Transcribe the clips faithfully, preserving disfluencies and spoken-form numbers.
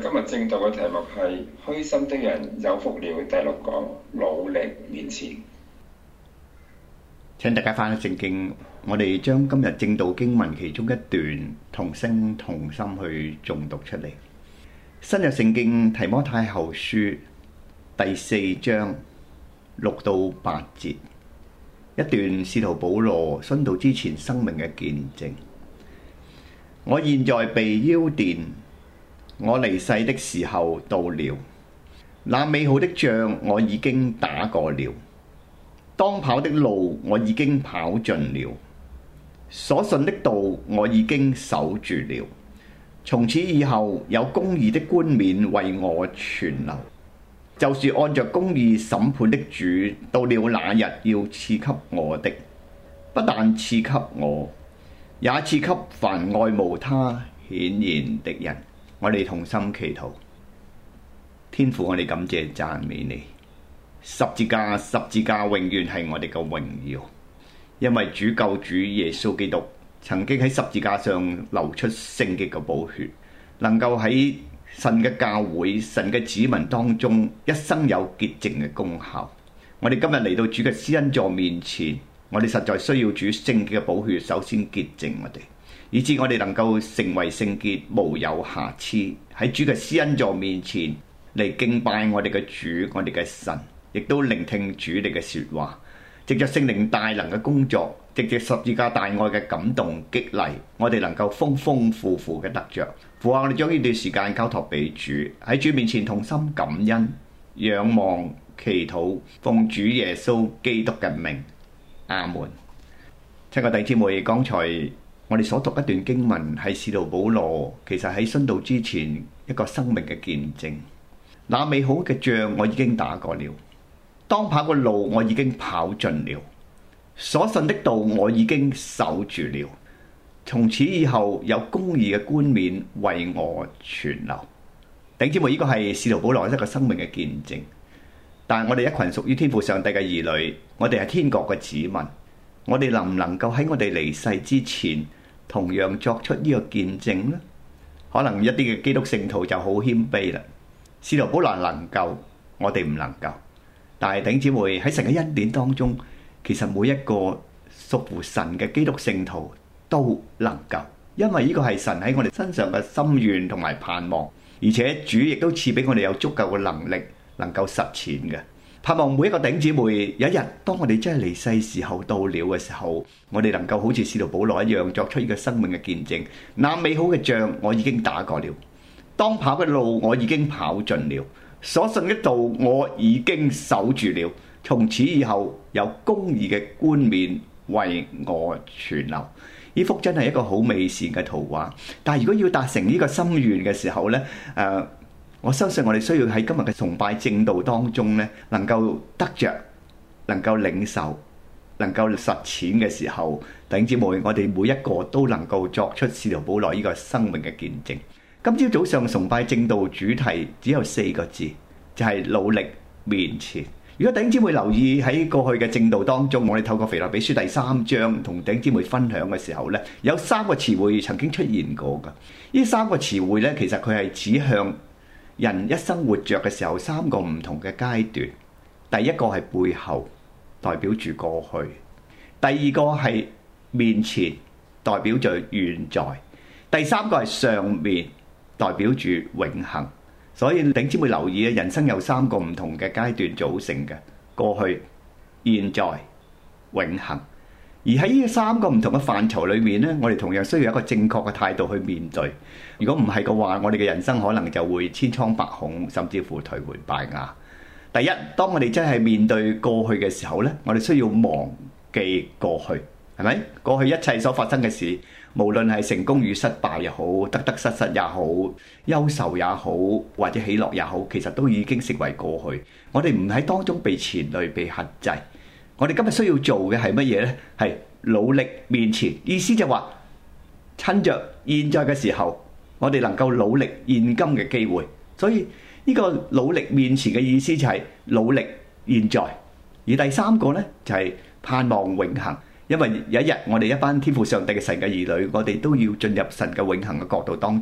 今日正道嘅題目係虛心的人有福了，第六講努力面前。 請大家翻去聖經，我哋將今日正道經文其中一段同聲同心去誦讀出嚟。新約聖經提摩太後書第四章六到八節，一段使徒保羅殉道之前生命嘅見證。我現在被澆奠，我離世的時候到了。那美好的仗我已經打過了，當跑的路我已經跑盡了，所信的道我已經守住了。從此以後，有公義的冠冕為我存留，就是按着公義審判的主，到了那日要賜給我的。不但賜給我，也賜給凡愛慕他顯現的人。我哋同心祈禱。天父，我哋感謝讚美你。十字架，十字架永遠係我哋嘅榮耀，因為主救主耶穌基督曾經喺十字架上流出聖潔嘅寶血，能夠喺神嘅教會、神嘅子民當中一生有潔淨嘅功效。我哋今日嚟到主嘅施恩座面前，我哋實在需要主聖潔嘅寶血首先潔淨我哋，以致我哋能夠成為聖潔，無有瑕疵，喺主嘅施恩座面前嚟敬拜我哋嘅主，我哋嘅神，亦都聆聽主你嘅說話，藉着聖靈大能嘅工作，藉着十字架大愛嘅感動激勵，我哋能夠豐豐富富嘅得着。父啊，我哋將呢段時間交託俾主，喺主面前同心感恩、仰望、祈禱，奉主耶穌基督嘅名，阿門。親愛弟兄姊妹，剛才我哋所讀一段經文係使徒保羅其實喺殉道之前一個生命嘅見證。那美好嘅仗我已經打過了，當跑嘅路我已經跑盡了，所信的道我已經守住了。從此以後，有公義嘅冠冕為我存留。弟兄姊妹，呢個係使徒保羅一個生命嘅見證。但係我哋一群屬於天父上帝嘅兒女，我哋係天國嘅子民，我哋能唔能夠喺我哋離世之前同樣作出呢個見證呢？可能一啲嘅基督聖徒就好謙卑啦。使徒保羅能夠，我哋唔能夠。但係弟兄姊妹，喺神嘅恩典當中，其實每一個屬乎神嘅基督聖徒都能夠，因為呢個係神喺我哋身上嘅心願同埋盼望，而且主亦都賜俾我哋有足夠嘅能力，能夠實踐嘅。盼望每一個弟兄姊妹，有一日當我哋真係離世時候到了嘅時候，我哋能夠好似使徒保羅一樣作出呢個生命嘅見證。那美好嘅仗我已經打過了，當跑嘅路我已經跑盡了，所信嘅道我已經守住了。從此以後，有公義嘅冠冕為我存留。呢幅真係一個好美善嘅圖畫。但係如果要達成呢個心願嘅時候呢，誒、呃，我相信我哋需要喺今日嘅崇拜正道當中呢，能夠得着、能夠領受、能夠實踐嘅時候，弟兄姊妹，我哋每一個都能夠作出使徒保羅呢個生命嘅見證。今朝早上崇拜正道主題只有四個字，就係努力面前。如果弟兄姊妹留意喺過去嘅正道當中，我哋透過腓立比書第三章同弟兄姊妹分享嘅時候呢，有三個詞彙曾經出現過㗎。呢三個詞彙呢，其實佢係指向人一生活着嘅時候三個唔同嘅階段。第一個係背後，代表住過去；第二個係面前，代表住現在；第三個係上面，代表住永恆。所以弟兄姊妹留意啊，人生有三個唔同嘅階段組成嘅：過去、現在、永恆。而喺呢三個唔同嘅範疇裏面呢，我哋同樣需要一個正確嘅態度去面對。如果唔係嘅話，我哋嘅人生可能就會千瘡百孔，甚至乎頹垣敗瓦。第一，當我哋真係面對過去嘅時候呢，我哋需要忘記過去，係咪？過去一切所發生嘅事，無論係成功與失敗也好，得得失失也好，憂愁也好，或者喜樂也好，其實都已經成為過去。我哋唔喺當中被牽累、被限制。我哋今日需要做嘅係乜嘢呢？係努力面前，意思就話趁着現在嘅時候，我哋能夠努力現今嘅機會。所以呢個努力面前嘅意思就係努力現在。而第三個呢，就係盼望永恆。因為有一日我哋一班天父上帝嘅神嘅兒女，我哋都要進入神嘅永恆嘅國度當中。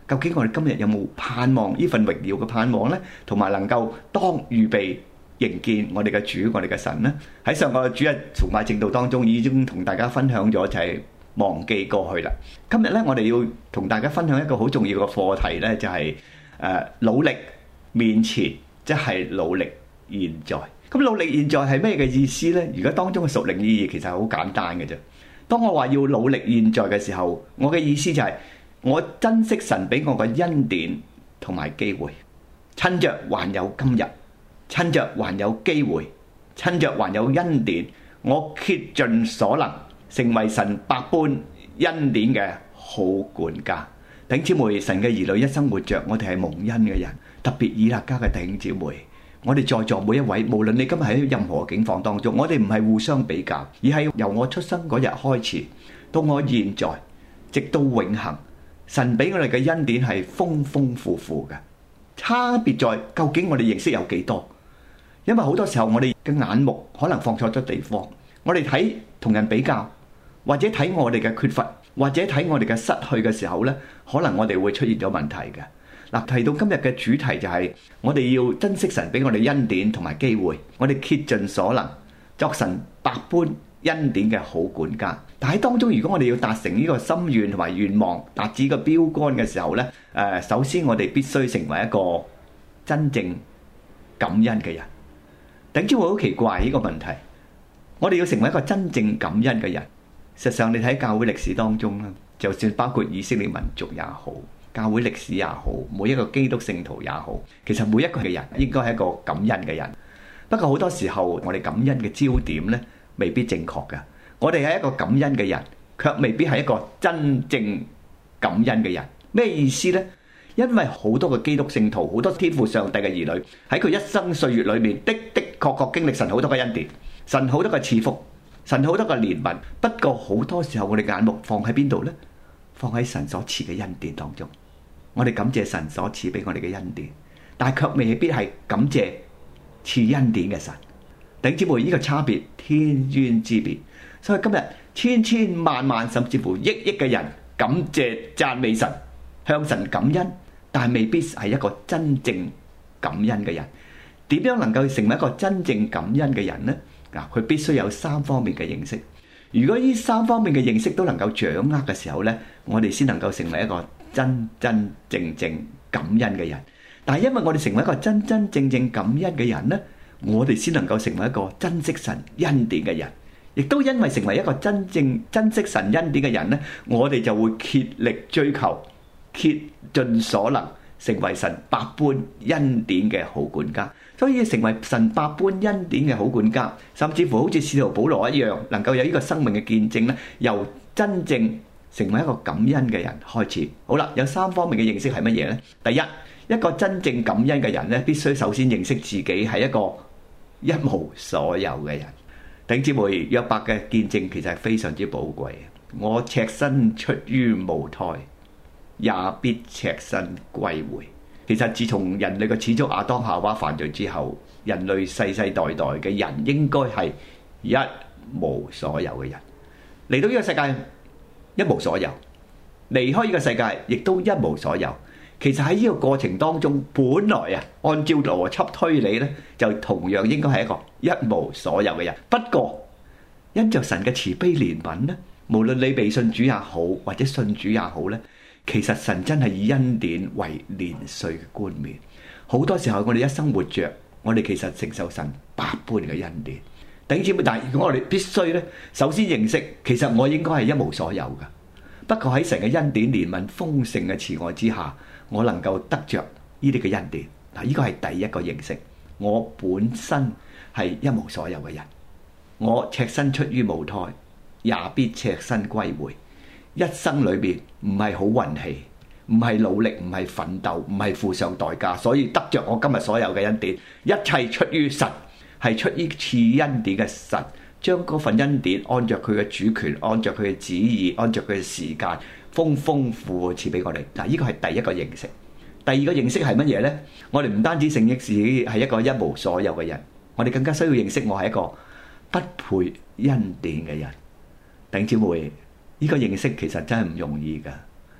究竟我哋今日有冇盼望呢份榮耀嘅盼望呢？同埋能夠當預備迎見我哋嘅主、我哋嘅神呢？喺上個主日崇拜證道當中已經同大家分享咗，就係忘記過去啦。今日呢，我哋要同大家分享一個好重要嘅課題呢，就係誒努力面前，即係努力現在。咁努力現在係咩嘅意思呢？如果當中嘅屬靈意義其實係好簡單嘅啫。當我話要努力現在嘅時候，我嘅意思就係我珍惜神俾我嘅恩典同埋機會，趁着還有今日，趁着還有機會，趁着還有恩典，我竭盡所能成為神百般恩典嘅好管家。弟兄姊妹，神嘅兒女一生活着，我哋係蒙恩嘅人，特別以勒家嘅弟兄姊妹，我哋在座每一位，無論你今日喺任何境況當中，我哋唔係互相比較，而係由我出生嗰日開始到我現在，直到永恆，神俾我哋嘅恩典係豐豐富富嘅。差別在究竟我哋認識有幾多？因為好多時候我哋嘅眼目可能放錯咗地方，我哋睇同人比較，或者睇我哋嘅缺乏，或者睇我哋嘅失去嘅時候呢，可能我哋會出現咗問題嘅。嗱，提到今日嘅主題就係我哋要珍惜神俾我哋恩典同埋機會，我哋竭盡所能作神百般恩典嘅好管家。但喺當中，如果我哋要達成呢個心願同埋願望，達至個標杆嘅時候呢，誒，首先我哋必須成為一個真正感恩嘅人。頂知會好奇怪呢個問題，我哋要成為一個真正感恩嘅人。實際上你睇教會歷史當中啦，就算包括以色列民族也好，教會歷史也好，每一個基督聖徒也好，其實每一個嘅人應該係一個感恩嘅人。不過好多時候我哋感恩嘅焦點呢，未必正確㗎。我哋係一個感恩嘅人，卻未必係一個真正感恩嘅人。咩意思呢？因為好多嘅基督聖徒，好多天父上帝嘅兒女喺佢一生歲月裏面的的確確經歷神好多嘅恩典，神好多嘅賜福，神好多嘅憐憫。不過好多時候我哋眼目放喺邊度呢？放喺神所賜嘅恩典當中。我哋感謝神所賜俾我哋嘅恩典，但係卻未必係感謝賜恩典嘅神。弟兄姊妹，呢個差別天淵之別。所以今日千千萬萬甚至乎億億嘅人感謝讚美神，向神感恩，但係未必係一個真正感恩嘅人。點樣能夠成為一個真正感恩嘅人呢？嗱，佢必須有三方面嘅認識。如果呢三方面嘅認識都能夠掌握嘅時候呢，我哋先能夠成為一個真真正正感恩嘅人。但係因為我哋成為一個真真正正感恩嘅人呢，我哋先能夠成為一個珍惜神恩典嘅人。亦都因為成為一個真正珍惜神恩典嘅人呢，我哋就會竭力追求，竭盡所能成為神百般恩典嘅好管家。所以成為神百般恩典嘅好管家，甚至乎好似使徒保羅一樣，能夠有呢個生命嘅見證呢，由真正成為一個感恩嘅人開始。好啦，有三方面嘅認識係乜嘢呢？第一，一個真正感恩嘅人呢，必須首先認識自己係一個一無所有嘅人。弟兄姊妹，約伯嘅見證其實係非常之寶貴。我赤身出於母胎，也必赤身歸回。其實自從人類嘅始祖亞當夏娃犯罪之後，人類世世代代嘅人應該係一無所有嘅人。嚟到呢個世界一無所有，離開呢個世界亦都一無所有。其實喺呢個過程當中，本來啊，按照邏輯推理呢，就同樣應該係一個一無所有嘅人。不過因着神嘅慈悲憐憫呢，無論你未信主也好，或者信主也好呢，其實神真係以恩典為年歲嘅冠冕。好多時候我哋一生活着，我哋其實承受神百般嘅恩典。弟兄姊妹，但係如果我哋必須呢，首先認識，其實我應該係一無所有嘅。不過喺神嘅恩典憐憫豐盛嘅慈愛之下，我能夠得着呢啲嘅恩典。嗱，呢個係第一個認識，我本身係一無所有嘅人。我赤身出於母胎，也必赤身歸回。一生裏面唔係好運氣，唔係努力，唔係奮鬥，唔係付上代價，所以得着我今日所有嘅恩典。一切出於神，係出於賜恩典嘅神，將嗰份恩典按着佢嘅主權，按着佢嘅旨意，按着佢嘅時間，豐豐富富賜俾我哋。嗱，呢個係第一個認識。第二個認識係乜嘢呢？我哋唔單止承認自己係一個一無所有嘅人，我哋更加需要認識我係一個不配恩典嘅人。弟兄姊妹，呢個認識其實真係唔容易㗎。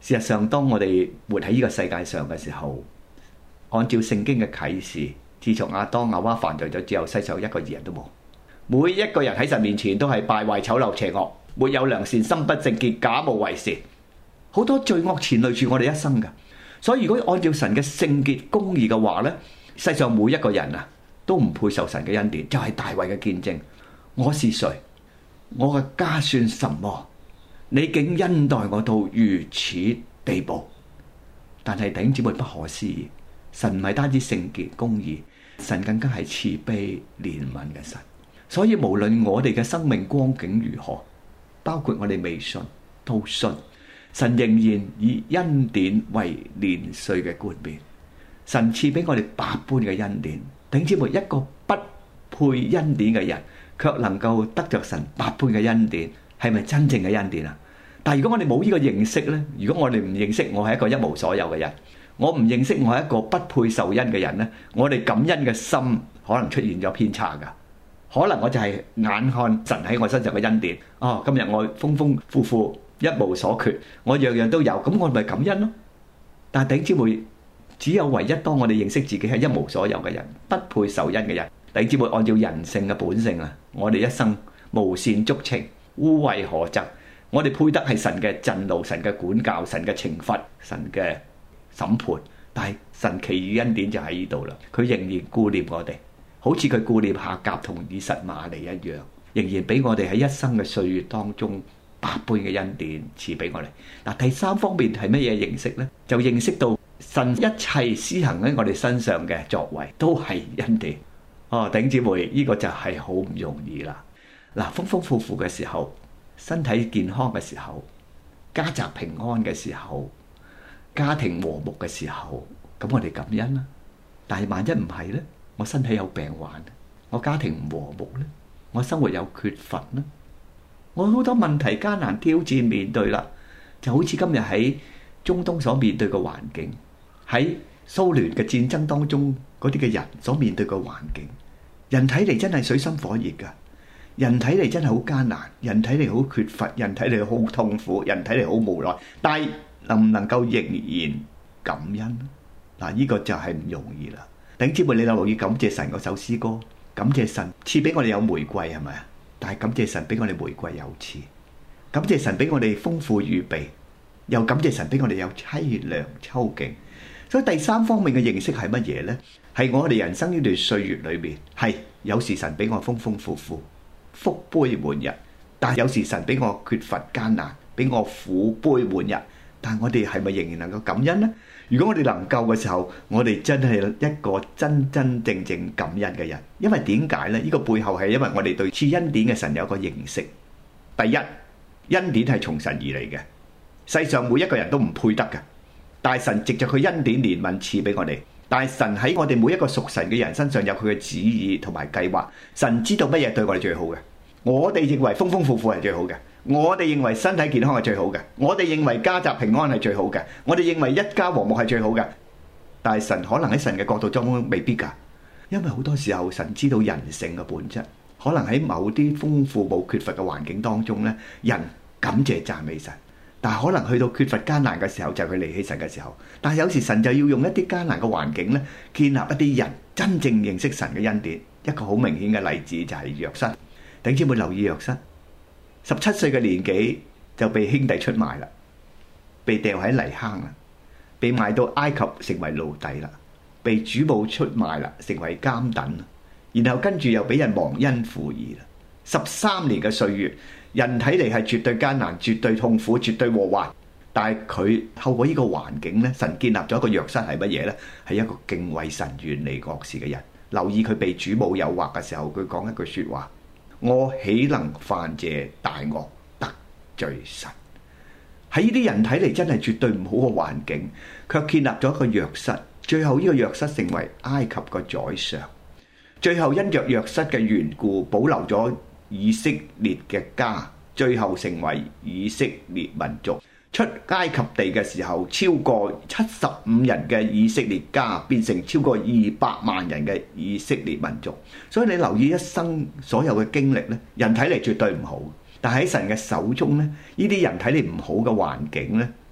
事實上，當我哋活喺呢個世界上嘅時候，按照聖經嘅啟示，自從亞當夏娃犯罪咗之後，世上一個義人都冇。每一個人喺神面前都係敗壞、醜陋、邪惡，沒有良善，心不正潔，假冒為善，好多罪惡纏累住我哋一生㗎。所以如果按照神嘅聖潔公義嘅話呢，世上每一個人啊都唔配受神嘅恩典，就係大衛嘅見證。我是誰？我嘅家算什麼？你竟恩待我到如此地步？但係弟兄姊妹，不可思議，神唔係單止聖潔公義，神更加係慈悲憐憫嘅神。所以無論我哋嘅生命光景如何，包括我哋未信都信，神仍然以恩典為年歲嘅冠冕。神賜俾我哋百般嘅恩典。弟兄姊妹，一個不配恩典嘅人，卻能夠得着神百般嘅恩典，係咪真正嘅恩典啊？但係如果我哋冇呢個認識呢，如果我哋唔認識我係一個一無所有嘅人，我唔認識我係一個不配受恩嘅人呢，我哋感恩嘅心可能出現咗偏差噶。可能我就係眼看神喺我身上嘅恩典，哦，今日我豐豐富富，一無所缺，我樣樣都有，咁我咪感恩咯。但係弟兄姊妹，只有唯一當我哋認識自己係一無所有嘅人，不配受恩嘅人，弟兄姊妹，按照人性嘅本性啊，我哋一生無善足情，污穢可憎，我哋配得係神嘅震怒、神嘅管教、神嘅懲罰、神嘅審判。但係神奇異恩典就喺呢度啦，佢仍然顧念我哋。好似佢顧念夏甲同以實瑪利一樣，仍然俾我哋喺一生嘅歲月當中百般嘅恩典賜俾我哋。嗱，第三方面係乜嘢認識呢？就認識到神一切施行喺我哋身上嘅作為都係恩典。哦，弟兄姊妹，呢個就係好唔容易啦。嗱，豐豐富富嘅時候，身體健康嘅時候，家宅平安嘅時候，家庭和睦嘅時候，咁我哋感恩啦。但係萬一唔係呢？我身體有病患，我家庭唔和睦咧，我生活有缺乏咧，我好多問題艱難挑戰面對啦，就好似今日喺中東所面對嘅環境，喺蘇聯嘅戰爭當中嗰啲嘅人所面對嘅環境，人睇嚟真係水深火熱噶，人睇嚟真係好艱難，人睇嚟好缺乏，人睇嚟好痛苦，人睇嚟好無奈，但係能唔能夠仍然感恩？嗱，呢個就係唔容易啦。弟兄姊妹，你留意感謝神嗰首詩歌，感謝神賜俾我哋有玫瑰，係咪啊？但係感謝神俾我哋玫瑰有刺，感謝神俾我哋豐富預備，又感謝神俾我哋有淒涼秋景。所以第三方面嘅認識係乜嘢呢？係我哋人生呢段歲月裏面，係有時神俾我豐豐富富，福杯滿溢，但係有時神俾我缺乏艱難，俾我苦杯滿溢。但係我哋係咪仍然能夠感恩呢？如果我哋能夠嘅時候，我哋真係一個真真正正感恩嘅人。因為點解呢？呢個背後係因為我哋對賜恩典嘅神有個認識。第一，恩典係從神而嚟嘅，世上每一個人都唔配得嘅，但係神藉着佢恩典憐憫賜俾我哋。但係神喺我哋每一個屬神嘅人身上有佢嘅旨意同埋計劃。神知道乜嘢對我哋最好嘅，我哋認為豐豐富富係最好嘅。我哋認為身體健康係最好嘅，我哋認為家宅平安係最好嘅，我哋認為一家和睦係最好嘅。但係神可能喺神嘅角度中未必㗎，因為好多時候神知道人性嘅本質，可能喺某啲豐富冇缺乏嘅環境當中咧，人感謝讚美神，但係可能去到缺乏艱難嘅時候，就係佢離棄神嘅時候。但係有時神就要用一啲艱難嘅環境咧，建立一啲人真正認識神嘅恩典。一個好明顯嘅例子就係約瑟。弟兄姊妹留意約瑟。十七歲嘅年紀就被兄弟出賣啦，被掉喺泥坑啦，被賣到埃及成為奴隸啦，被主母出賣啦，成為監躉，然後跟住又俾人忘恩負義啦。十三年嘅歲月，人睇嚟係絕對艱難、絕對痛苦、絕對禍患，但係佢透過呢個環境咧，神建立咗一個約瑟係乜嘢咧？係一個敬畏神、遠離惡事嘅人。留意佢被主母誘惑嘅時候，佢講一句說話。我豈能犯這大惡得罪神？喺呢啲人睇嚟真係絕對唔好嘅環境，卻建立咗一個約瑟。最後呢個約瑟成為埃及嘅宰相。最後因着約瑟嘅緣故，保留咗以色列嘅家，最後成為以色列民族。出埃及地嘅時候，超過七十五人嘅以色列家變成超過二百萬人嘅以色列民族。所以你留意一生所有嘅經歷咧，人睇嚟絕對唔好，但喺神嘅手中咧，呢啲人睇嚟唔好嘅環境咧，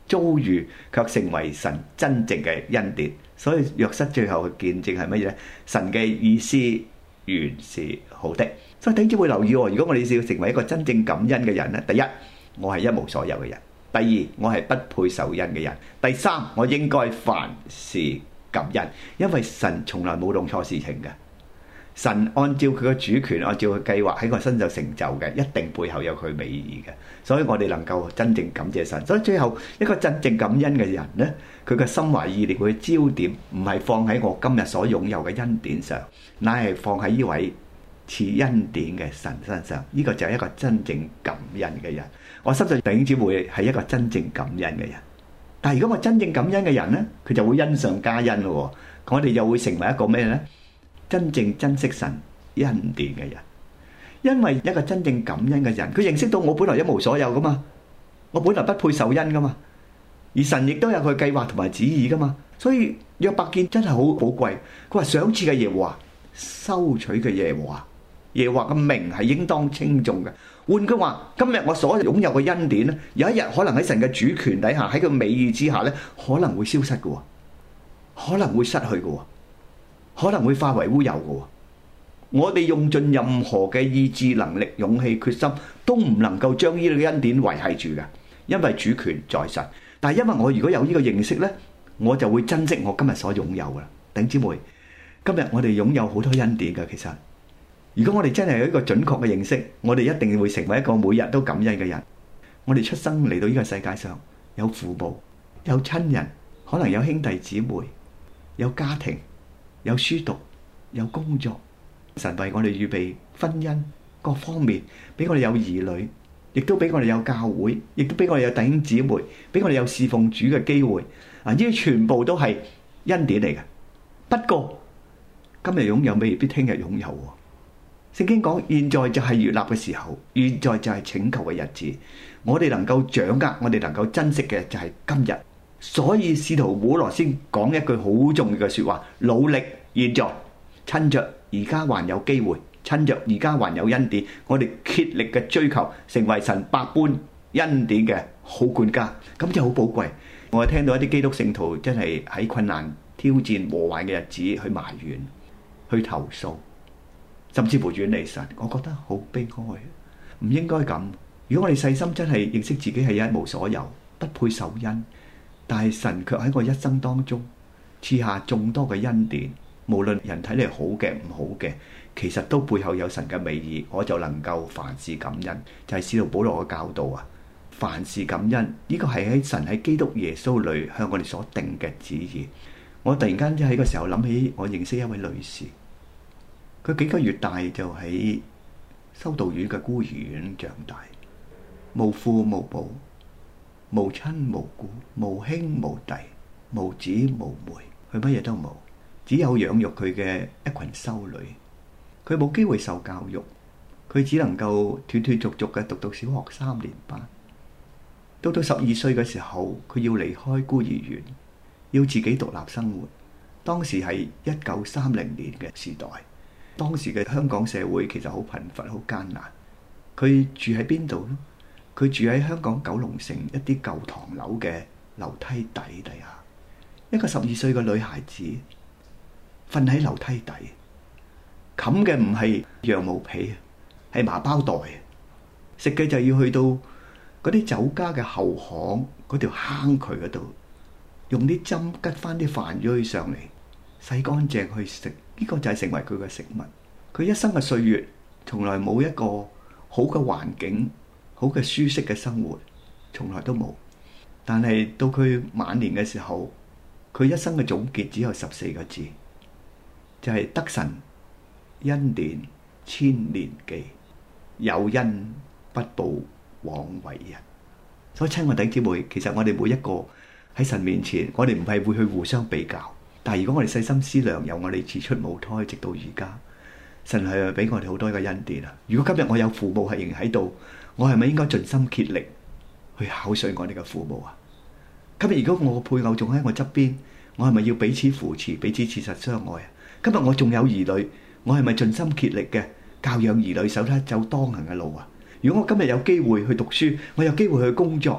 遭遇卻成為神真正嘅恩典。所以約瑟最後嘅見證係乜嘢呢？神嘅意思原是好的。所以弟兄姊妹留意喎，如果我哋要成為一個真正感恩嘅人呢，第一，我係一無所有嘅人；第二，我係不配受恩嘅人；第三，我應該凡事感恩，因為神從來冇弄錯事情嘅。神按照佢嘅主權，按照佢計劃喺我身上成就嘅，一定背後有佢美意嘅。所以我哋能夠真正感謝神。所以最後一個真正感恩嘅人呢，佢嘅心懷意念，佢嘅焦點唔係放喺我今日所擁有嘅恩典上，乃係放喺呢位賜恩典嘅神身上。呢個就係一個真正感恩嘅人。我相信弟兄姊妹係一個真正感恩嘅人。但係如果我真正感恩嘅人呢，佢就會恩上加恩咯。我哋就會成為一個咩呢？真正珍惜神恩典嘅人。因為一個真正感恩嘅人，佢認識到我本來一無所有噶嘛，我本來不配受恩噶嘛，而神亦都有佢計劃同埋旨意噶嘛。所以約伯記真係好寶貴。佢話賞賜嘅耶和華，收取嘅耶和華，耶和華嘅名係應當稱頌嘅。換句話，今日我所擁有嘅恩典咧，有一日可能喺神嘅主權底下，喺佢美意之下咧，可能會消失嘅，可能會失去嘅，可能會化為烏有嘅。我哋用盡任何嘅意志、能力、勇氣、決心，都唔能夠將呢個恩典維繫住嘅，因為主權在神。但係因為我如果有呢個認識咧，我就會珍惜我今日所擁有嘅。弟兄姊妹，今日我哋擁有好多恩典嘅，其實。如果我哋真係有一個準確嘅認識，我哋一定會成為一個每日都感恩嘅人。我哋出生嚟到呢個世界上，有父母，有親人，可能有兄弟姊妹，有家庭，有書讀，有工作。神為我哋預備婚姻各方面，俾我哋有兒女，亦都俾我哋有教會，亦都俾我哋有弟兄姊妹，俾我哋有侍奉主嘅機會。啊，呢啲全部都係恩典嚟嘅。不過今日擁有未必聽日擁有。聖經講，現在就係悅納嘅時候，現在就係拯救嘅日子。我哋能夠掌握，我哋能夠珍惜嘅就係今日。所以使徒保羅先講一句好重要嘅說話：努力現在，趁着而家還有機會，趁着而家還有恩典，我哋竭力嘅追求，成為神百般恩典嘅好管家，咁就好寶貴。我聽到一啲基督聖徒真係喺困難、挑戰、禍患嘅日子去埋怨、去投訴，甚至乎遠離神，我覺得好悲哀，唔應該咁。如果我哋細心真係認識自己係一無所有，不配受恩，但係神卻喺我一生當中賜下眾多嘅恩典，無論人睇嚟好嘅唔好嘅，其實都背後有神嘅美意，我就能夠凡事感恩。就係使徒保羅嘅教導啊，凡事感恩，呢個係喺神喺基督耶穌裏向我哋所定嘅旨意。我突然間喺個時候諗起，我認識一位女士，佢幾個月大就喺修道院嘅孤兒院長大，無父無母，無親無故，無兄無弟，無姊無妹，佢乜嘢都冇，只有養育佢嘅一群修女。佢冇機會受教育，佢只能夠斷斷續續嘅讀到小學三年班。到到十二歲嘅時候，佢要離開孤兒院，要自己獨立生活。當時係一九三零年嘅時代，當時嘅香港社會其實好貧乏、好艱難。佢住喺邊度呢？佢住喺香港九龍城一啲舊唐樓嘅樓梯底底下。一個十二歲嘅女孩子瞓喺樓梯底，冚嘅唔係羊毛被，係麻包袋。食嘅就要去到嗰啲酒家嘅後巷嗰條坑渠嗰度，用啲針拮翻啲飯鋲上嚟，洗乾淨去食。呢個就係成為佢嘅食物。佢一生嘅歲月，從來冇一個好嘅環境、好嘅舒適嘅生活，從來都冇。但係到佢晚年嘅時候，佢一生嘅總結只有十四個字，就係得神恩典千年記，有恩不報枉為人。所以親愛弟兄姊妹，其實我哋每一個喺神面前，我哋唔係會去互相比較。但係如果我哋細心思量，由我哋自出母胎直到而家，神係俾我哋好多嘅恩典啊！如果今日我有父母係仍然喺度，我係咪應該盡心竭力去孝順我哋嘅父母啊？今日如果我嘅配偶仲喺我側邊，我係咪要彼此扶持、彼此切實相愛啊？今日我仲有兒女，我係咪盡心竭力嘅教養兒女，使他走當行嘅路啊？如果我今日有機會去讀書，我有機會去工作，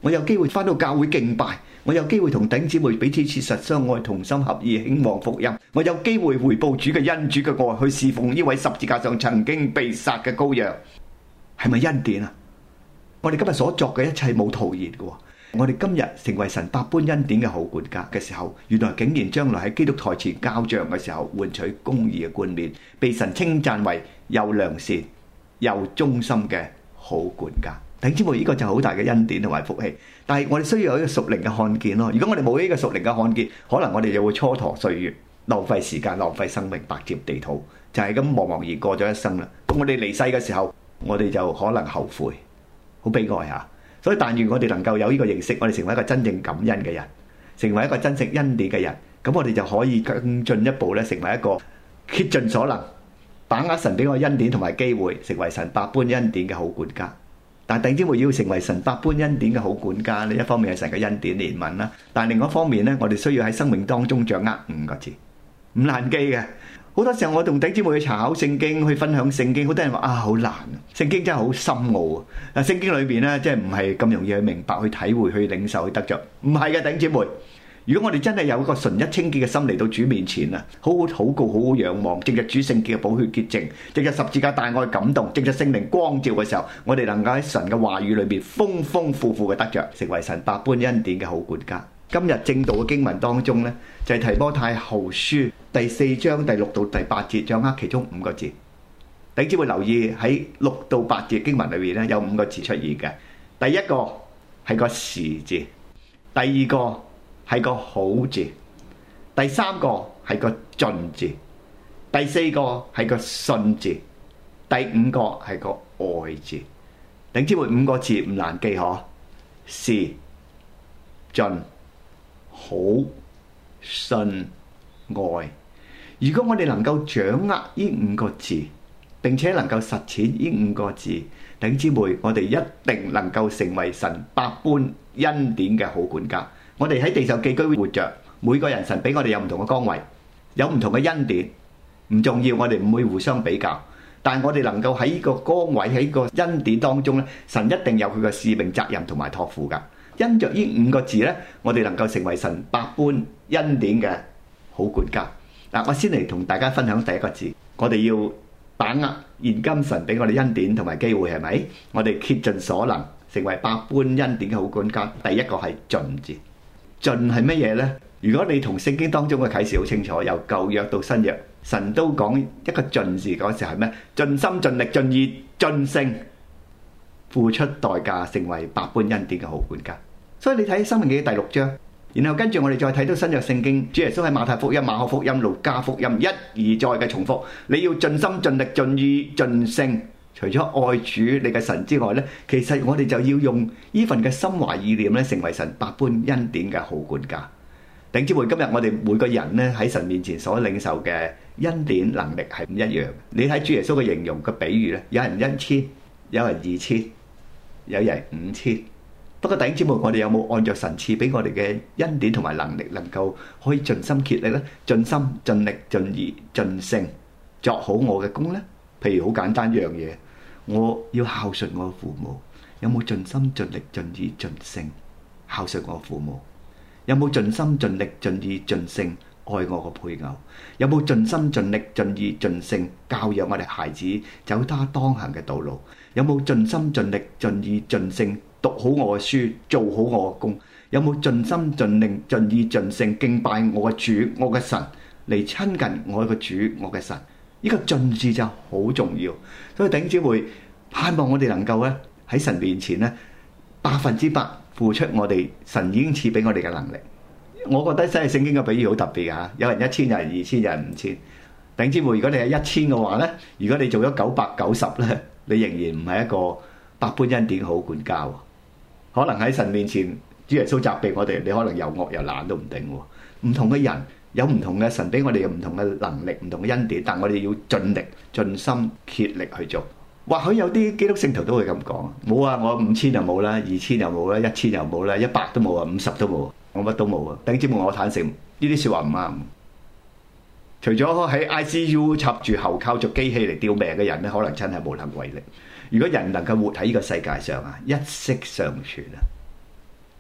我有機會返到教會敬拜，我有機會同弟兄姊妹彼此切實相愛，同心合意興旺福音，我有機會回報主嘅恩、主嘅愛，去侍奉呢位十字架上曾經被殺嘅羔羊，係咪恩典啊？我哋今日所作嘅一切冇徒然嘅。我哋今日成為神百般恩典嘅好管家嘅時候，原來竟然將來喺基督台前交賬嘅時候，換取公義嘅冠冕，被神稱讚為又良善又忠心嘅好管家。弟兄姊妹，呢個就好大嘅恩典同埋福氣。但係我哋需要有一個屬靈嘅看見咯。如果我哋冇呢個屬靈嘅看見，可能我哋就會蹉跎歲月，浪費時間，浪費生命，白佔地土，就係咁茫茫而過咗一生啦。咁我哋離世嘅時候，我哋就可能後悔，好悲哀嚇。所以但願我哋能夠有呢個認識，我哋成為一個真正感恩嘅人，成為一個珍惜恩典嘅人，咁我哋就可以更進一步咧，成為一個竭盡所能，把握神俾我恩典同埋機會，成為神百般恩典嘅好管家。但係弟兄姊妹要成為神百般恩典嘅好管家咧，一方面係神嘅恩典憐憫啦，但係另外一方面咧，我哋需要喺生命當中掌握五個字，唔難記嘅。好多時候我同弟兄姊妹去查考聖經，去分享聖經，好多人話啊好難，聖經真係好深奧啊！嗱，聖經裏邊咧，即係唔係咁容易去明白、去體會、去領受、去得着，唔係嘅，弟兄姊妹。如果我哋真係有一個純一清潔嘅心嚟到主面前啊，好好禱告、好好仰望，藉着主聖潔嘅寶血潔淨，藉着十字架大愛感動，藉着聖靈光照嘅時候，我哋能夠喺神嘅話語裏邊豐豐富富嘅得着，成為神百般恩典嘅好管家。今日正道嘅經文當中呢，就係提摩太後書第四章第六到第八節，掌握其中五個字。弟兄姊妹留意喺六到八節經文裏邊呢，有五個字出現嘅。第一個係個時字，第二個係個好字，第三個係個盡字，第四個係個信字，第五個係個愛字。弟兄姊妹，五個字唔難記嗬，時、盡、好、信、愛。如果我哋能夠掌握呢五個字，並且能夠實踐呢五個字，弟兄姊妹，我哋一定能夠成為神百般恩典嘅好管家。我哋喺地上寄居活着，每個人神俾我哋有唔同嘅崗位，有唔同嘅恩典，唔重要，我哋唔會互相比較。但係我哋能夠喺呢個崗位喺個恩典當中咧，神一定有佢嘅使命責任同埋託付㗎。因着呢五個字咧，我哋能夠成為神百般恩典嘅好管家。嗱，我先嚟同大家分享第一個字，我哋要把握現今神俾我哋恩典同埋機會，係咪？我哋竭盡所能，成為百般恩典嘅好管家。第一個係盡字，盡係乜嘢呢？如果你同聖經當中嘅啟示好清楚，由舊約到新約，神都講一個盡字嗰時係咩？盡心盡力盡意盡性付出代價，成為百般恩典嘅好管家。所以你睇《申命記》第六章，然後跟住我哋再睇到新約聖經，主耶穌喺馬太福音、馬可福音、路加福音一而再嘅重複，你要盡心盡力盡意盡性。除咗愛主你嘅神之外呢，其實我哋就要用呢份嘅心懷意念咧，成為神百般恩典嘅好管家。弟兄姊妹，今日我哋每個人咧喺神面前所領受嘅恩典能力係唔一樣。你睇主耶穌嘅形容嘅比喻咧，有人一千，有人二千，有人五千。不過弟兄姊妹，我哋有冇按照神賜俾我哋嘅恩典同埋能力，能夠可以盡心竭力咧，盡心盡力盡意盡性作好我嘅工呢？譬如好簡單一樣嘢，我要孝順我父母，有冇盡心盡力盡意盡性孝順我父母？有冇盡心盡力盡意盡性愛我個配偶？有冇盡心盡力盡意盡性教養我哋孩子走他當行嘅道路？有冇盡心盡力盡意盡性讀好我嘅書，做好我嘅工？有冇盡心盡力盡意盡性敬拜我嘅主我嘅神，嚟親近我嘅主我嘅神？呢個盡字就好重要。所以弟兄姊妹，盼望我哋能夠咧喺神面前咧百分之百付出我哋神已經賜俾我哋嘅能力。我覺得真係聖經嘅比喻好特別啊！有人一千，有人二千，有人五千。弟兄姊妹，如果你係一千嘅話咧，如果你做咗九百九十咧，你仍然唔係一個百般恩典好管家喎。可能喺神面前，主耶穌責備我哋，你可能又惡又懶都唔定喎。唔同嘅人有唔同嘅神俾我哋有唔同嘅能力、唔同嘅恩典，但我哋要盡力、盡心竭力去做。或許有啲基督聖徒都會咁講，冇啊，我五千又冇啦，二千又冇啦，一千又冇啦，一百都冇啊，五十都冇，我乜都冇啊。弟兄姊妹，我坦誠呢啲説話唔啱。除咗喺 I C U 插住喉靠著機器嚟吊命嘅人咧，可能真係無能為力。如果人能夠活喺呢個世界上啊，一息尚存啊，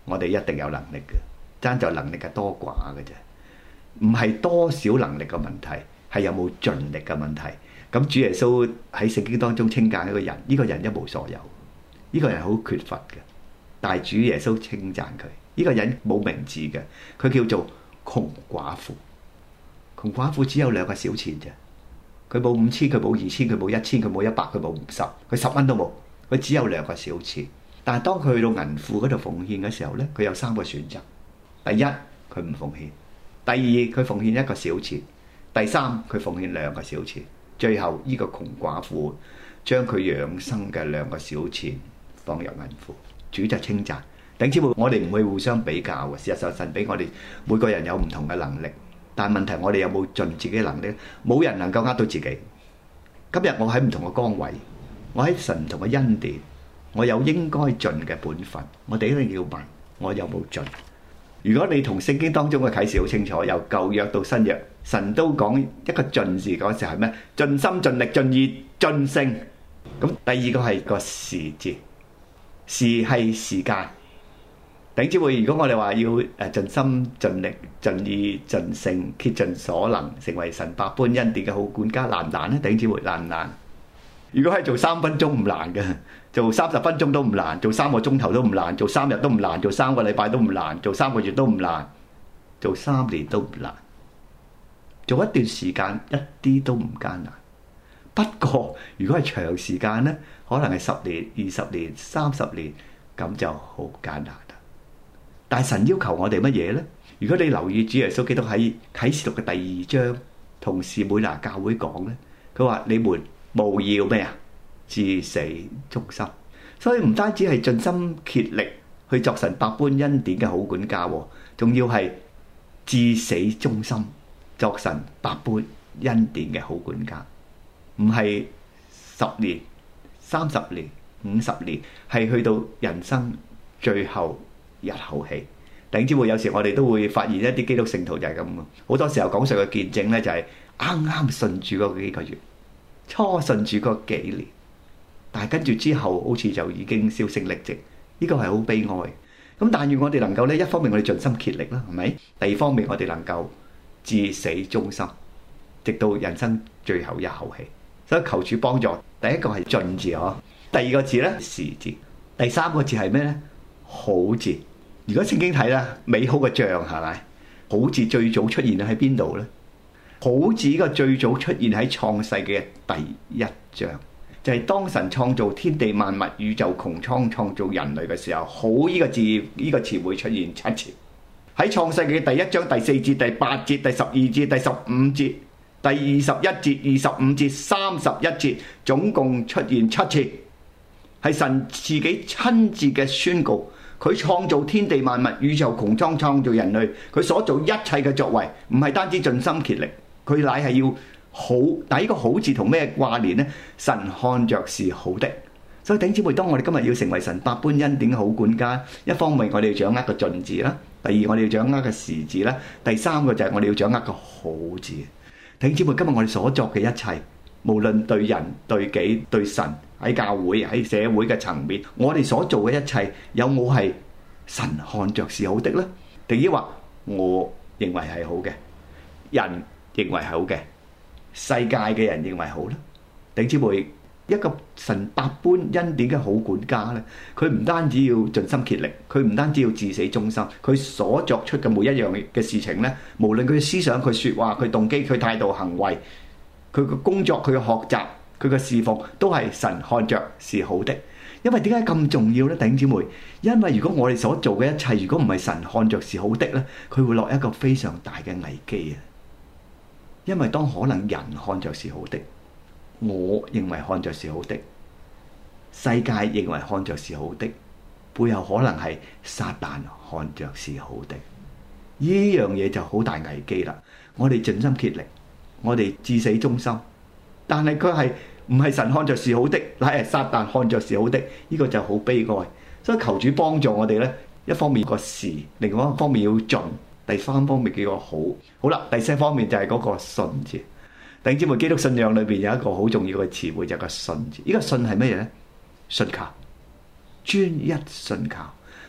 我哋一定有能力嘅，爭在能力嘅多寡嘅啫，唔係多少能力嘅問題，係有冇盡力嘅問題。咁主耶穌喺聖經當中稱讚一個人，呢個人一無所有，呢個人好缺乏嘅，但係主耶穌稱讚佢，呢個人冇名字嘅，佢叫做窮寡婦。窮寡婦只有兩個小錢啫，佢冇五千，佢冇二千，佢冇一千，佢冇一百，佢冇五十，佢十蚊都冇，佢只有兩個小錢。但係當佢去到銀庫嗰度奉獻嘅時候呢，佢有三個選擇：第一，佢唔奉獻；第二，佢奉獻一個小錢；第三，佢奉獻兩個小錢。最後呢個窮寡婦將佢養生嘅兩個小錢放入銀庫，主就稱讚。弟兄姊妹，我哋唔會互相比較嘅。事實上，神俾我哋每個人有唔同嘅能力，但係問題我哋有冇盡自己嘅能力？冇人能夠呃到自己。今日我喺唔同嘅崗位，我喺神唔同嘅恩典，我有應該盡嘅本分，我哋一定要問我有冇盡。如果你同聖經當中嘅啟示好清楚，由舊約到新約，神都講一個盡字嗰時係咩？盡心盡力盡意盡性。咁第二個係個時字，時係時間。弟兄姊妹，如果我哋話要誒盡心盡力盡意盡性竭盡所能，成為神百般恩典嘅好管家，難唔難咧？弟兄姊妹，難唔難？如果係做三分鐘唔難嘅，做三十分鐘都唔難，做三個鐘頭都唔難，做三日都唔難，做三個禮拜都唔難，做三個月都唔難，做三年都唔難，做一段時間一啲都唔艱難。不過如果係長時間呢，可能係十年、二十年、三十年，咁就好艱難啦。但係神要求我哋乜嘢呢？如果你留意主耶穌基督喺啟示錄嘅第二章同士每拿教會講呢，佢話你們務要咩啊？至死忠心。所以唔單止係盡心竭力去作神百般恩典嘅好管家，仲要係至死忠心作神百般恩典嘅好管家。唔係十年、三十年、五十年，係去到人生最後一口氣。弟兄姊妹，有時我哋都會發現一啲基督聖徒就係咁，好多時候講述嘅見證呢，就係啱啱信主嗰幾個月，初信主嗰幾年，但係跟住之後好似就已經銷聲匿跡，呢個係好悲哀。咁但願我哋能夠呢，一方面我哋盡心竭力啦，係咪？第二方面我哋能夠至死忠心，直到人生最後一口氣。所以求主幫助。第一個係盡字嗬，第二個字呢，時字，第三個字係咩呢？好字。如果聖經睇啦，美好嘅像係咪？好字最早出現喺邊度呢？好字呢個最早出現喺創世嘅第一章，就係當神創造天地萬物、宇宙穹蒼、創造人類嘅時候，好呢個字呢個詞會出現七次。喺創世嘅第一章第四節、第八節、第十二節、第十五節、第二十一節、二十五節、三十一節，總共出現七次，係神自己親自嘅宣告。佢創造天地萬物、宇宙穹蒼、創造人類，佢所做一切嘅作為，唔係單止盡心竭力，佢乃係要好。但係呢個好字同咩掛連呢？神看着是好的。所以弟兄姊妹，當我哋今日要成為神百般恩典嘅好管家，一方面我哋要掌握個盡字啦，第二我哋要掌握個時字啦，第三個就係我哋要掌握個好字。弟兄姊妹，今日我哋所作嘅一切，無論對人、對己、對神，喺教會、喺社會嘅層面，我哋所做嘅一切，有冇係神看着是好的呢？定抑或我認為係好嘅，人認為係好嘅，世界嘅人認為好呢？弟兄姊妹，一個神百般恩典嘅好管家呢，佢唔單止要盡心竭力，佢唔單止要至死忠心，佢所作出嘅每一樣嘅事情呢，無論佢嘅思想、佢説話、佢動機、佢態度、行為，佢嘅工作、佢嘅學習、佢嘅侍奉，都係神看着是好的。因為點解咁重要呢？弟兄姊妹，因為如果我哋所做嘅一切，如果唔係神看着是好的呢，佢會落一個非常大嘅危機啊！因為當可能人看着是好的，我認為看着是好的，世界認為看着是好的，背後可能係撒旦看着是好的，呢樣嘢就好大危機啦！我哋盡心竭力，我哋至死忠心，但係佢係唔係神看着是好的，乃係撒旦看着是好的，呢個就好悲哀。所以求主幫助我哋呢，一方面個時，另外一方面要盡，第三方面叫個好。好啦，第四方面就係嗰個信字。弟兄姊妹，基督信仰裏邊有一個好重要嘅詞彙，就係個信字。呢個信係乜嘢呢？信靠，專一信靠。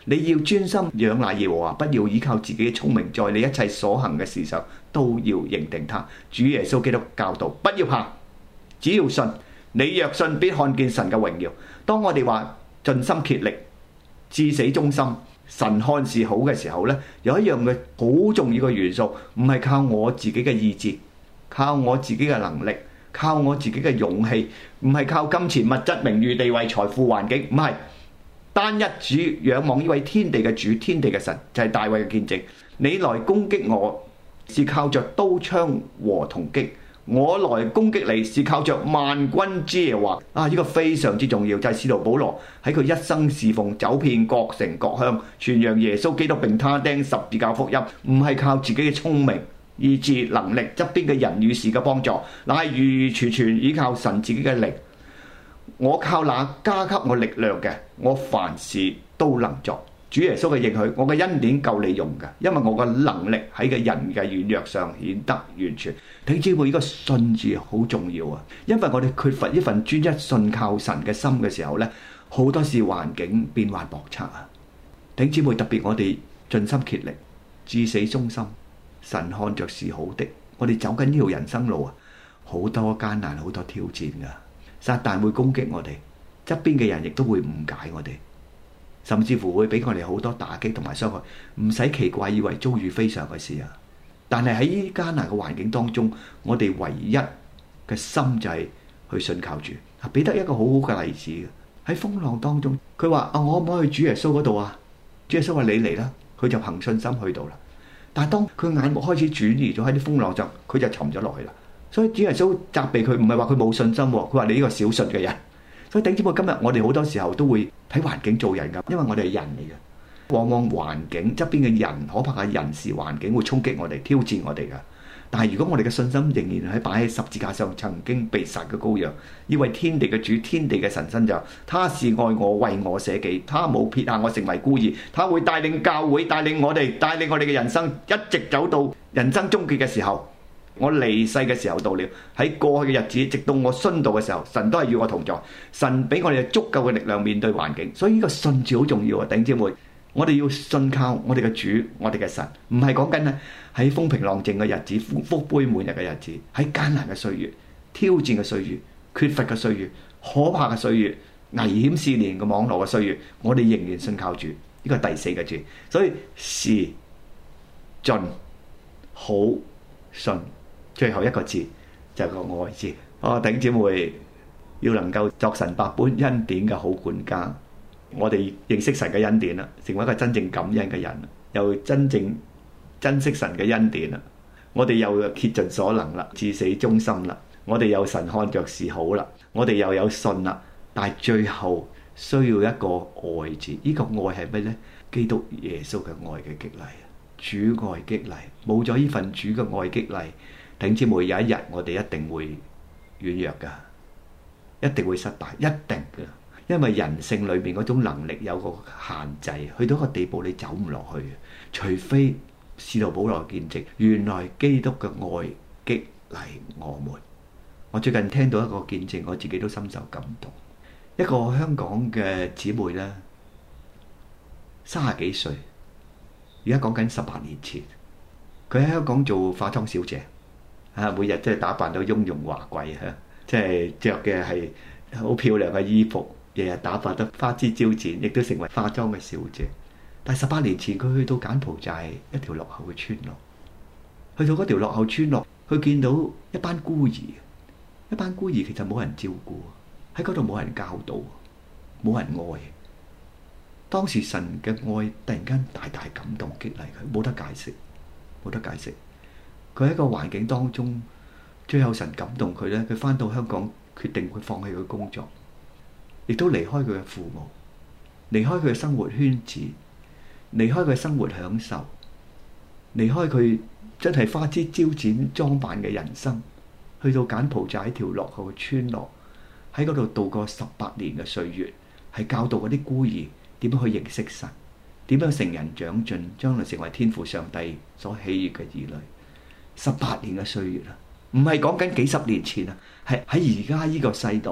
你要專心仰賴耶和華，不要依靠自己嘅聰明，在你一切所行嘅事上都要認定他。主耶穌基督教導，不要怕，只要信。你若信，必看見神嘅榮耀。當我哋話盡心竭力、至死忠心，神看是好嘅時候呢，有一樣嘅好重要嘅元素，唔係靠我自己嘅意志，靠我自己嘅能力，靠我自己嘅勇氣，唔係靠金錢、物質、名譽、地位、財富、環境，唔係。單一主仰望呢位天地嘅主、天地嘅神，就係大衛嘅見證。你來攻擊我是靠着刀槍和銅戟，我來攻擊你是靠着萬軍之耶和華。啊，呢個非常之重要，就係使徒保羅喺佢一生侍奉，走遍各城各鄉，傳揚耶穌基督並他釘十字架福音，唔係靠自己嘅聰明、意志、能力，側邊嘅人與事嘅幫助，乃係完完全全依靠神自己嘅靈。我靠那加給我力量嘅，我凡事都能做。主耶穌嘅應許，我嘅恩典夠你用嘅，因為我嘅能力喺個人嘅軟弱上顯得完全。弟兄姊妹，呢個信字好重要啊！因為我哋缺乏一份專一信靠神嘅心嘅時候呢，好多時環境變幻莫測啊！弟兄姊妹，特別我哋盡心竭力、至死忠心，神看着是好的。我哋走緊呢條人生路啊，好多艱難，好多挑戰噶。撒旦會攻擊我哋，側邊嘅人亦都會誤解我哋，甚至乎會俾我哋好多打擊同埋傷害。唔使奇怪，以為遭遇非常嘅事啊！但係喺呢艱難嘅環境當中，我哋唯一嘅心就係去信靠主。彼得一個好好嘅例子，喺風浪當中，佢話：啊，我可唔可以去主耶穌嗰度啊？主耶穌話：你嚟啦！佢就憑信心去到啦。但係當佢眼目開始轉移咗喺啲風浪上，佢就沉咗落去啦。所以主耶穌責備佢，唔係話佢冇信心，佢話你呢個小信嘅人。所以頂知我今日我哋好多時候都會睇環境做人噶，因為我哋係人嚟嘅。往往環境側邊嘅人，可怕嘅人事環境會衝擊我哋、挑戰我哋噶。但係如果我哋嘅信心仍然喺擺喺十字架上曾經被殺嘅羔羊，以為天地嘅主、天地嘅神身就，他是愛我、為我捨己，他冇撇下我成為孤兒，他會帶領教會、帶領我哋、帶領我哋嘅人生，一直走到人生終結嘅時候。我離世嘅時候到了，喺過去嘅日子，直到我殉道嘅時候，神都係與我同在。神俾我哋足夠嘅力量面對環境，所以呢個信字好重要啊！弟兄姊妹，我哋要信靠我哋嘅主，我哋嘅神，唔係講緊咧喺風平浪靜嘅日子、福福杯滿溢嘅日子，喺艱難嘅歲月、挑戰嘅歲月、缺乏嘅歲月、可怕嘅歲月、危險試煉嘅網絡嘅歲月，我哋仍然信靠主。呢個係第四個字，所以是盡好信。最後一個字就係個愛字。哦，弟兄姊妹要能夠作神百般恩典嘅好管家，我哋認識神嘅恩典啦，成為一個真正感恩嘅人，又真正珍惜神嘅恩典啦。我哋又竭盡所能啦，至死忠心啦。我哋有神看着是好啦，我哋又有信啦。但係最後需要一個愛字，呢個愛係咩呢？基督耶穌嘅愛嘅激勵，主愛激勵。冇咗呢份主嘅愛激勵，弟兄姊妹，有一日我哋一定會軟弱噶，一定會失敗，一定噶。因為人性裏面嗰種能力有個限制，去到一個地步你走唔落去。除非使徒保羅見證，原來基督嘅愛激勵我們。我最近聽到一個見證，我自己都深受感動。一個香港嘅姊妹咧，三十幾歲，而家講緊十八年前，佢喺香港做化妝小姐。啊！每日即係打扮到雍容華貴嚇，即係着嘅係好漂亮嘅衣服，日日打扮得花枝招展，亦都成為化妝嘅小姐。但係十八年前，佢去到柬埔寨一條落後嘅村落，去到嗰條落後村落，佢見到一班孤兒，一班孤兒其實冇人照顧，喺嗰度冇人教導，冇人愛。當時神嘅愛突然間大大感動激勵佢，冇得解釋，冇得解釋。佢喺個環境當中，最後神感動佢咧，佢返到香港，決定佢放棄佢工作，亦都離開佢嘅父母，離開佢嘅生活圈子，離開佢嘅生活享受，離開佢真係花枝招展裝扮嘅人生，去到柬埔寨一條落後嘅村落，喺嗰度度過十八年嘅歲月，係教導嗰啲孤兒點樣去認識神，點樣成人長進，將來成為天父上帝所喜悅嘅兒女。十八年嘅歲月啦，唔係講緊幾十年前啊，係喺而家呢個世代，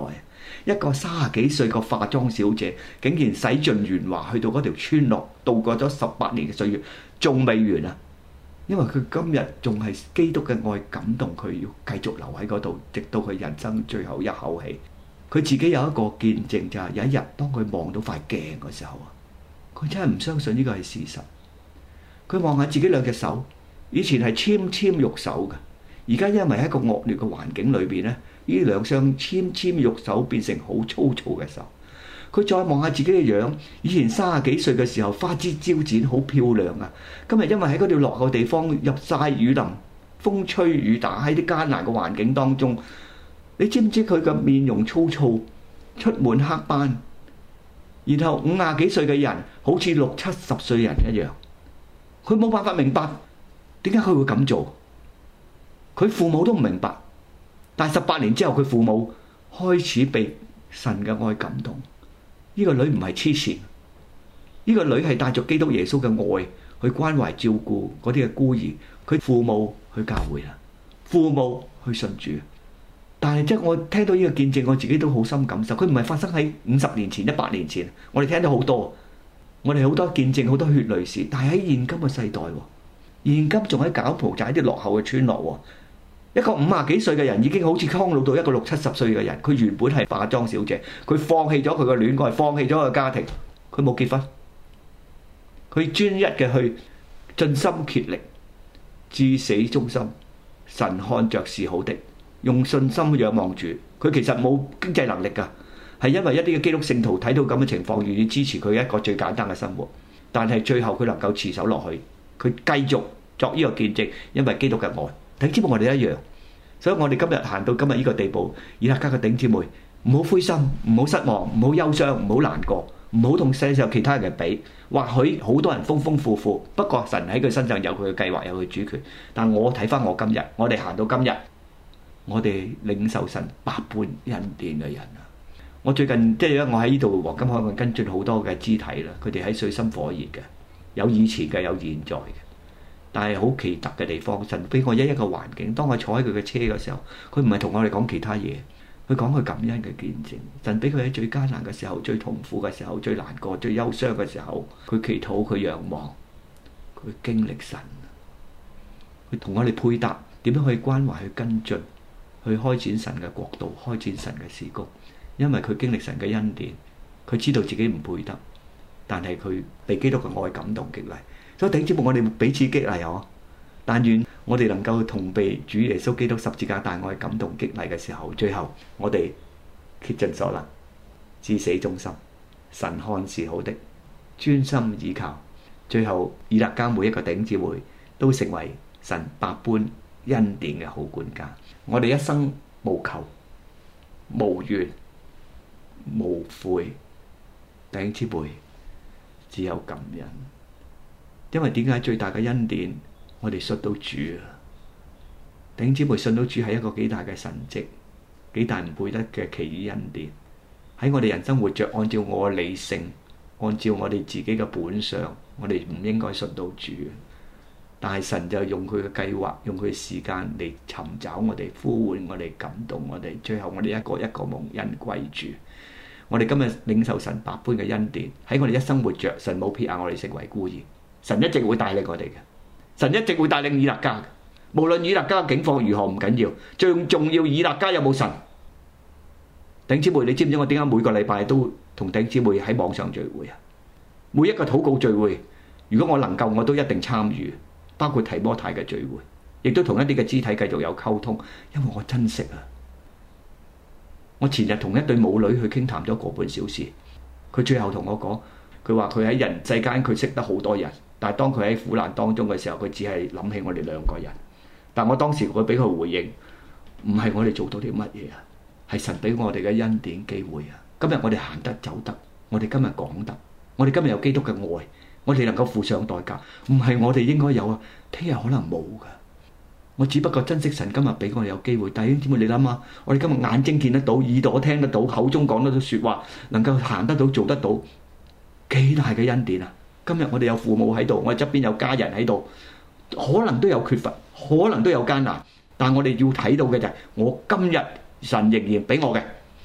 一個三十幾歲個化妝小姐，竟然洗盡鉛華去到嗰條村落，度過咗十八年嘅歲月，仲未完啊！因為佢今日仲係基督嘅愛感動佢，要繼續留喺嗰度，直到佢人生最後一口氣。佢自己有一個見證，就係有一日當佢望到塊鏡嘅時候啊，佢真係唔相信呢個係事實。佢望下自己兩隻手，以前係纖纖玉手嘅，而家因為喺一個惡劣嘅環境裏邊咧，呢兩雙纖纖玉手變成好粗糙嘅手。佢再望下自己嘅樣，以前三十幾歲嘅時候花枝招展，好漂亮啊！今日因為喺嗰條落後地方入曬雨淋，風吹雨打，喺啲艱難嘅環境當中，你知唔知佢嘅面容粗糙，出滿黑斑，然後五廿幾歲嘅人好似六七十歲人一樣，佢冇辦法明白點解佢會咁做。佢父母都唔明白，但係十八年之後，佢父母開始被神嘅愛感動。呢個女唔係黐線，呢個女係帶着基督耶穌嘅愛去關懷照顧嗰啲嘅孤兒。佢父母去教會啦，父母去信主。但係即係我聽到呢個見證，我自己都好深感受。佢唔係發生喺五十年前、一百年前，我哋聽到好多，我哋好多見證，好多血淚史。但係喺現今嘅世代，現今仲喺柬埔寨啲落後嘅村落，一個五廿幾歲嘅人已經好似蒼老到一個六七十歲嘅人。佢原本係化妝小姐，佢放棄咗佢嘅戀愛，放棄咗佢嘅家庭，佢冇結婚，佢專一嘅去盡心竭力，至死忠心。神看着是好的，用信心仰望住佢。其實冇經濟能力㗎，係因為一啲嘅基督聖徒睇到咁嘅情況，願意支持佢一個最簡單嘅生活。但係最後佢能夠持守落去，佢繼續作呢個見證，因為基督嘅愛。弟兄姊妹，我哋一樣，所以我哋今日行到今日呢個地步，以勒家嘅弟兄姊妹，唔好灰心，唔好失望，唔好憂傷，唔好難過，唔好同世上其他人比。或許好多人豐豐富富，不過神喺佢身上有佢嘅計劃，有佢主權。但我睇翻我今日，我哋行到今日，我哋領受神百般恩典嘅人啊！我最近即係我喺呢度黃金海岸跟進好多嘅肢體啦，佢哋喺水深火熱嘅，有以前嘅，有現在嘅。但係好奇特嘅地方，神俾我一一個環境。當我坐喺佢嘅車嘅時候，佢唔係同我哋講其他嘢，佢講佢感恩嘅見證。神俾佢喺最艱難嘅時候、最痛苦嘅時候、最難過、最憂傷嘅時候，佢祈禱、佢仰望、佢經歷神，佢同我哋配搭，點樣去關懷、去跟進、去開展神嘅國度、開展神嘅事工。因為佢經歷神嘅恩典，佢知道自己唔配得，但係佢被基督嘅愛感動激勵。所以弟兄姊妹，我哋彼此激勵哦。但願我哋能夠同被主耶穌基督十字架大愛感動激勵嘅時候，最後我哋竭盡所能，至死忠心。神看是好的，專心倚靠。最後以勒家每一個弟兄姊妹都成為神百般恩典嘅好管家。我哋一生無求、無怨、無悔，弟兄姊妹只有感恩。因為點解最大嘅恩典，我哋信到主啊！弟兄姊妹，信到主係一個幾大嘅神蹟，幾大唔配得嘅奇異恩典。喺我哋人生活着，按照我嘅理性，按照我哋自己嘅本相，我哋唔應該信到主。但係神就用佢嘅計劃，用佢嘅時間嚟尋找我哋，呼喚我哋，感動我哋。最後我哋一個一個蒙恩歸主。我哋今日領受神百般嘅恩典，喺我哋一生活着，神冇撇下我哋成為孤兒。神一直會帶領我哋嘅，神一直會帶領以勒家嘅。無論以勒家嘅境況如何唔緊要，最重要以勒家有冇神。弟兄姊妹，你知唔知我點解每個禮拜都同弟兄姊妹喺網上聚會啊？每一個禱告聚會，如果我能夠，我都一定參與，包括提摩太嘅聚會，亦都同一啲嘅肢體繼續有溝通，因為我珍惜啊。我前日同一對母女去傾談咗個半小時，佢最後同我講，佢話佢喺人世間佢識得好多人。但係當佢喺苦難當中嘅時候，佢只係諗起我哋兩個人。但我當時我俾佢回應，唔係我哋做到啲乜嘢啊，係神俾我哋嘅恩典機會啊。今日我哋行得走得，我哋今日講得，我哋今日有基督嘅愛，我哋能夠付上代價，唔係我哋應該有啊，聽日可能冇噶。我只不過珍惜神今日俾我哋有機會。弟兄姊妹，你諗下，我哋今日眼睛見得到，耳朵聽得到，口中講得到說話，能夠行得到做得到，幾大嘅恩典啊！今日我哋有父母喺度，我哋側邊有家人喺度，可能都有缺乏，可能都有艱難，但我哋要睇到嘅就係，我今日神仍然俾我嘅，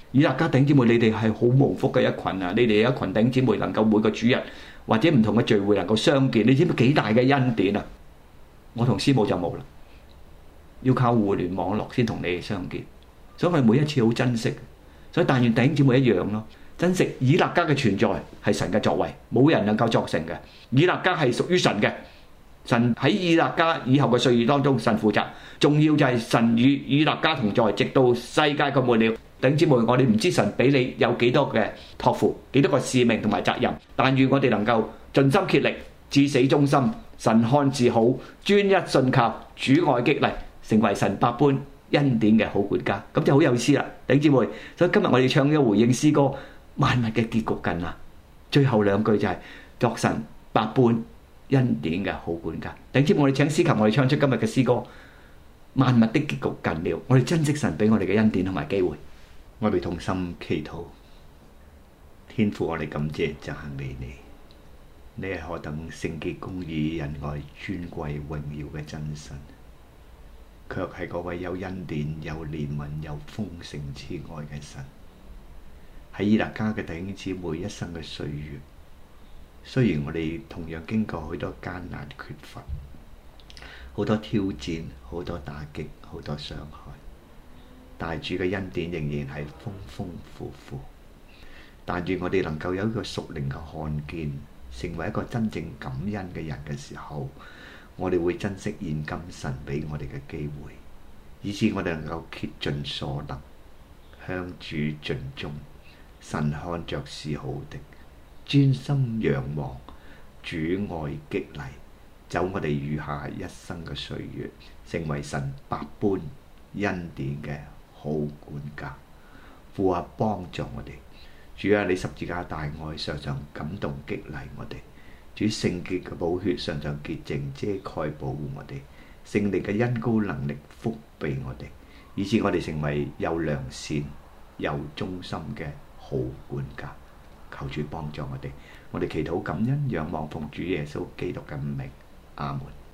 以勒家弟兄姊妹，你哋係好蒙福嘅一群啊！你哋有一群弟兄姊妹能夠每個主日或者唔同嘅聚會能夠相見，你知唔知幾大嘅恩典啊？我同師母就冇啦，要靠互聯網絡先同你哋相見，所以我哋每一次好珍惜。所以但願弟兄姊妹一樣咯，珍惜以勒家嘅存在係神嘅作為，冇人能夠作成嘅。以勒家係屬於神嘅，神喺以勒家以後嘅歲月當中，神負責。重要就係神與以勒家同在，直到世界嘅末了。弟兄姊妹，我哋唔知神俾你有幾多嘅託付，幾多個使命同埋責任，但願我哋能夠盡心竭力，至死忠心，神看自好，專一信靠，主愛激勵，成為神百般恩典嘅好管家，咁就好有意思啦，弟兄姊妹。所以今日我哋唱咗回應詩歌，萬物嘅結局近啦。最後兩句就係、是、作神百般恩典嘅好管家。弟兄姊妹，我哋請司琴，我哋唱出今日嘅詩歌，萬物的結局近了。我哋珍惜神俾我哋嘅恩典同埋機會。 我哋同心祈禱，天父，我哋感謝讚美你，你係何等聖潔、公義、仁愛、尊貴、榮耀嘅真神，卻係嗰位有恩典、有憐憫、有豐盛慈愛嘅神。喺以勒家嘅弟兄姊妹一生嘅歲月，雖然我哋同樣經過好多艱難缺乏，好多挑戰，好多打擊，好多傷害，但主嘅恩典仍然係豐豐富富。但願我哋能夠有一個屬靈嘅看見，成為一個真正感恩嘅人嘅時候，我哋會珍惜現今神俾我哋嘅機會，以致我哋能夠竭盡所能，向主盡忠。神看着是好的，專心仰望，主愛激勵，走我哋餘下一生嘅歲月，成為神百般恩典嘅好管家。父啊，幫助我哋。主啊，你十字架大愛常常感動激勵我哋。主聖潔嘅寶血常常潔淨遮蓋保護我哋。聖靈嘅恩膏能力覆庇我哋，以致我哋成為又良善又忠心嘅好管家。求主幫助我哋。我哋祈禱感恩仰望奉主耶穌基督嘅名。阿門。